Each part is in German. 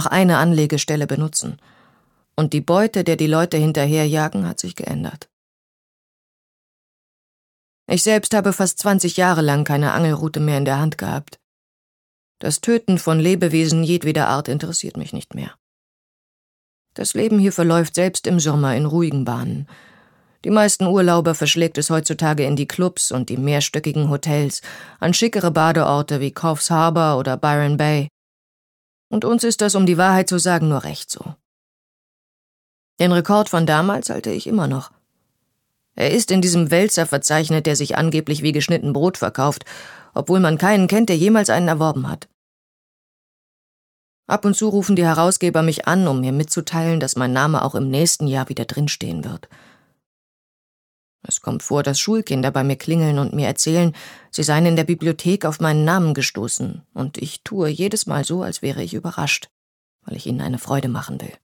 eine Anlegestelle benutzen. Und die Beute, der die Leute hinterherjagen, hat sich geändert. Ich selbst habe fast 20 Jahre lang keine Angelrute mehr in der Hand gehabt. Das Töten von Lebewesen jedweder Art interessiert mich nicht mehr. Das Leben hier verläuft selbst im Sommer in ruhigen Bahnen. Die meisten Urlauber verschlägt es heutzutage in die Clubs und die mehrstöckigen Hotels, an schickere Badeorte wie Coffs Harbour oder Byron Bay. Und uns ist das, um die Wahrheit zu sagen, nur recht so. Den Rekord von damals halte ich immer noch. Er ist in diesem Wälzer verzeichnet, der sich angeblich wie geschnitten Brot verkauft, obwohl man keinen kennt, der jemals einen erworben hat. Ab und zu rufen die Herausgeber mich an, um mir mitzuteilen, dass mein Name auch im nächsten Jahr wieder drinstehen wird. Es kommt vor, dass Schulkinder bei mir klingeln und mir erzählen, sie seien in der Bibliothek auf meinen Namen gestoßen, und ich tue jedes Mal so, als wäre ich überrascht, weil ich ihnen eine Freude machen will.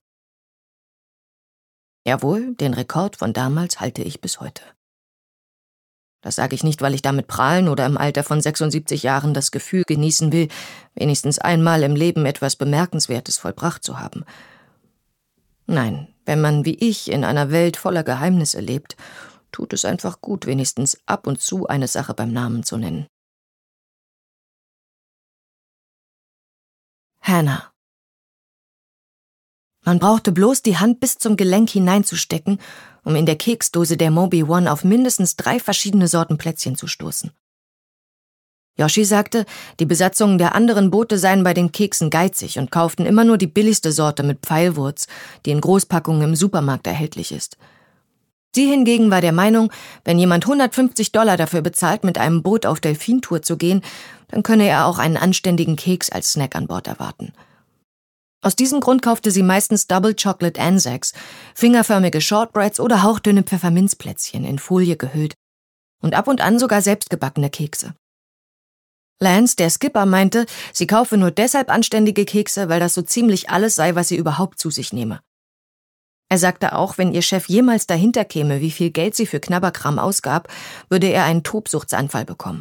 Jawohl, den Rekord von damals halte ich bis heute. Das sage ich nicht, weil ich damit prahlen oder im Alter von 76 Jahren das Gefühl genießen will, wenigstens einmal im Leben etwas Bemerkenswertes vollbracht zu haben. Nein, wenn man wie ich in einer Welt voller Geheimnisse lebt, tut es einfach gut, wenigstens ab und zu eine Sache beim Namen zu nennen. Hannah. Man brauchte bloß die Hand bis zum Gelenk hineinzustecken, um in der Keksdose der Moby One auf mindestens 3 verschiedene Sorten Plätzchen zu stoßen. Yoshi sagte, die Besatzungen der anderen Boote seien bei den Keksen geizig und kauften immer nur die billigste Sorte mit Pfeilwurz, die in Großpackungen im Supermarkt erhältlich ist. Sie hingegen war der Meinung, wenn jemand $150 dafür bezahlt, mit einem Boot auf Delfintour zu gehen, dann könne er auch einen anständigen Keks als Snack an Bord erwarten. Aus diesem Grund kaufte sie meistens Double Chocolate Anzacs, fingerförmige Shortbreads oder hauchdünne Pfefferminzplätzchen in Folie gehüllt und ab und an sogar selbstgebackene Kekse. Lance, der Skipper, meinte, sie kaufe nur deshalb anständige Kekse, weil das so ziemlich alles sei, was sie überhaupt zu sich nehme. Er sagte auch, wenn ihr Chef jemals dahinter käme, wie viel Geld sie für Knabberkram ausgab, würde er einen Tobsuchtsanfall bekommen.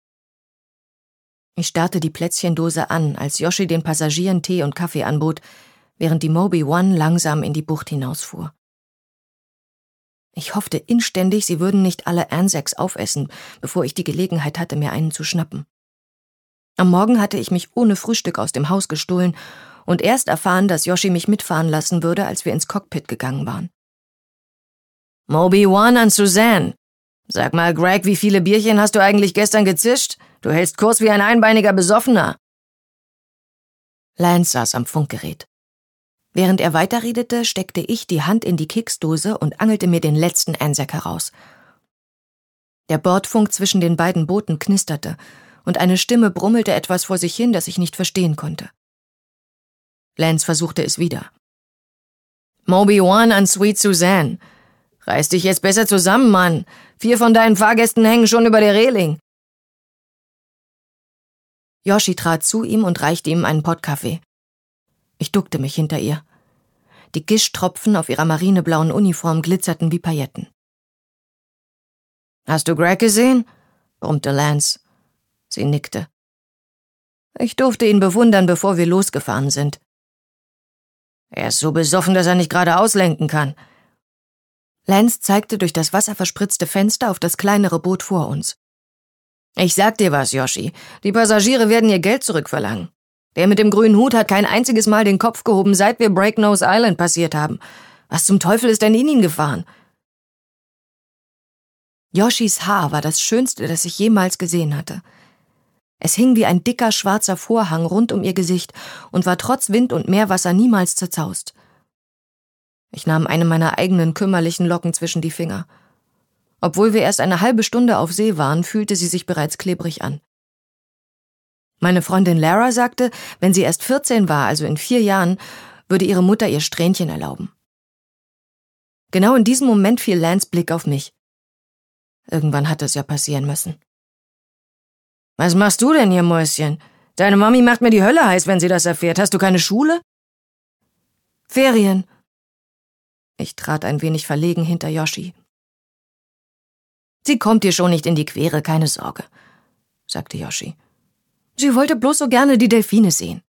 Ich starrte die Plätzchendose an, als Yoshi den Passagieren Tee und Kaffee anbot, während die Moby One langsam in die Bucht hinausfuhr. Ich hoffte inständig, sie würden nicht alle Anzacs aufessen, bevor ich die Gelegenheit hatte, mir einen zu schnappen. Am Morgen hatte ich mich ohne Frühstück aus dem Haus gestohlen und erst erfahren, dass Yoshi mich mitfahren lassen würde, als wir ins Cockpit gegangen waren. Moby One an Suzanne. Sag mal, Greg, wie viele Bierchen hast du eigentlich gestern gezischt? Du hältst Kurs wie ein einbeiniger Besoffener. Lance saß am Funkgerät. Während er weiterredete, steckte ich die Hand in die Keksdose und angelte mir den letzten Anzac heraus. Der Bordfunk zwischen den beiden Booten knisterte und eine Stimme brummelte etwas vor sich hin, das ich nicht verstehen konnte. Lance versuchte es wieder. Moby One an Sweet Suzanne. Reiß dich jetzt besser zusammen, Mann. 4 von deinen Fahrgästen hängen schon über der Reling. Yoshi trat zu ihm und reichte ihm einen Pott Kaffee. Ich duckte mich hinter ihr. Die Gischtropfen auf ihrer marineblauen Uniform glitzerten wie Pailletten. »Hast du Greg gesehen?« brummte Lance. Sie nickte. Ich durfte ihn bewundern, bevor wir losgefahren sind. Er ist so besoffen, dass er nicht gerade auslenken kann. Lance zeigte durch das wasserverspritzte Fenster auf das kleinere Boot vor uns. Ich sag dir was, Yoshi. Die Passagiere werden ihr Geld zurückverlangen. Der mit dem grünen Hut hat kein einziges Mal den Kopf gehoben, seit wir Breaknose Island passiert haben. Was zum Teufel ist denn in ihn gefahren? Yoshis Haar war das Schönste, das ich jemals gesehen hatte. Es hing wie ein dicker, schwarzer Vorhang rund um ihr Gesicht und war trotz Wind und Meerwasser niemals zerzaust. Ich nahm eine meiner eigenen kümmerlichen Locken zwischen die Finger. Obwohl wir erst eine halbe Stunde auf See waren, fühlte sie sich bereits klebrig an. Meine Freundin Lara sagte, wenn sie erst 14 war, also in 4 Jahren, würde ihre Mutter ihr Strähnchen erlauben. Genau in diesem Moment fiel Lance Blick auf mich. Irgendwann hatte es ja passieren müssen. »Was machst du denn hier, Mäuschen? Deine Mami macht mir die Hölle heiß, wenn sie das erfährt. Hast du keine Schule?« »Ferien.« Ich trat ein wenig verlegen hinter Yoshi. »Sie kommt dir schon nicht in die Quere, keine Sorge«, sagte Yoshi. »Sie wollte bloß so gerne die Delfine sehen.«